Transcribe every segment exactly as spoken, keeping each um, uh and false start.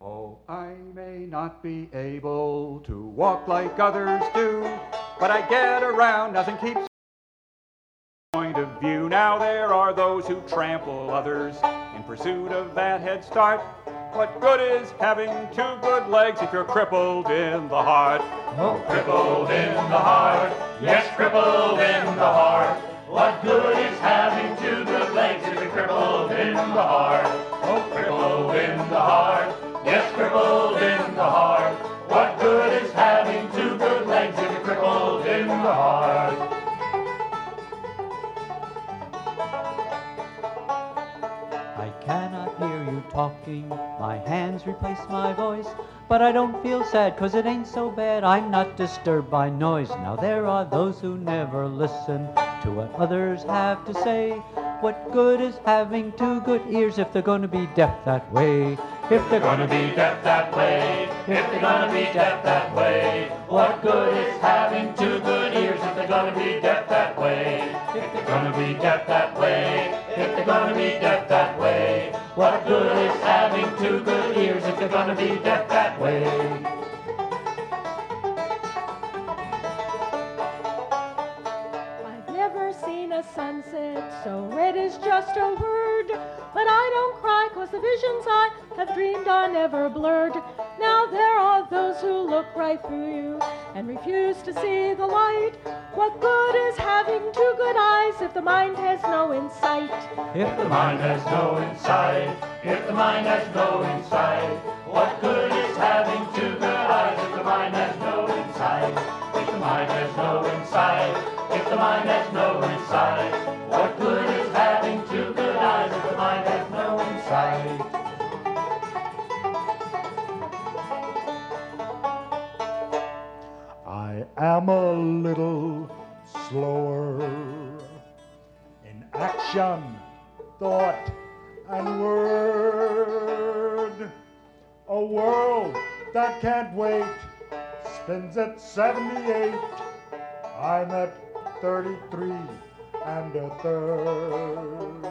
Oh, I may not be able to walk like others do, but I get around, nothing keeps point of view. Now there are those who trample others in pursuit of that head start. What good is having two good legs if you're crippled in the heart? Oh, crippled in the heart, yes, crippled in the heart. What good is having two good legs if you're crippled in the heart? Oh, crippled in the heart, yes, crippled in the heart. What good is having two good legs if you're crippled in the heart? I cannot hear you talking, my hands replace my voice, but I don't feel sad, 'cause it ain't so bad, I'm not disturbed by noise. Now there are those who never listen to what others have to say. What good is having two good ears if they're gonna be deaf that way? If they're gonna be deaf that way, if they're gonna be deaf that way. What good is having two good ears if they're gonna be deaf that way? If they're gonna be deaf that way, if they're gonna be deaf that way. What good is having two good ears if they're gonna be deaf that way? I've never seen a sunset so red is just a word, but I don't cry 'cause the visions I have dreamed are never blurred. Now there are those who look right through you and refuse to see the light. What good is having two good eyes if the mind has no insight? If the mind has no insight, if the mind has no insight. What good is having two good eyes if the mind has no insight? If the mind has no insight, if the mind has no insight. What good is having two good eyes if the mind has no insight? I am a little slower in action, thought, and word. A world that can't wait spins at seventy-eight. I'm at thirty-three and a third.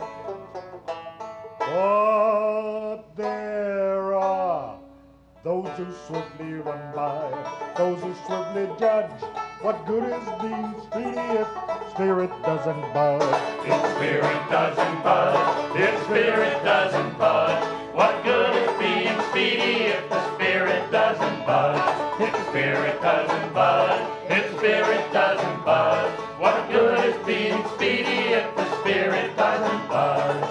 But there are those who swiftly run by, those who swiftly judge. What good is being speedy if spirit doesn't budge? If spirit doesn't budge, if spirit doesn't budge. What good is being speedy if the spirit doesn't budge? If the spirit doesn't budge, if the spirit doesn't budge. What good is being speedy if the spirit doesn't budge?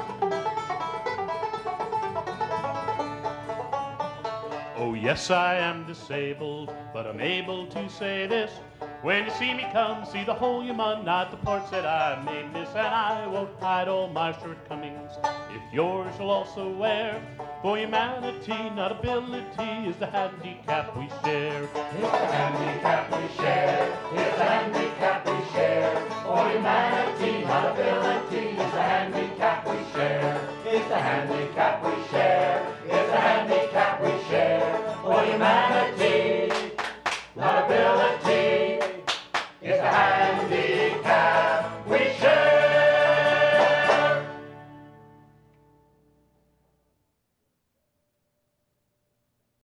Oh yes, I am disabled, but I'm able to say this. When you see me come, see the whole human, not the parts that I may miss. And I won't hide all my shortcomings, if yours will also wear. For humanity, not ability, is the handicap we share. It's the handicap we share, it's the handicap we share. For humanity, not ability, is the handicap we share. It's the handicap we share.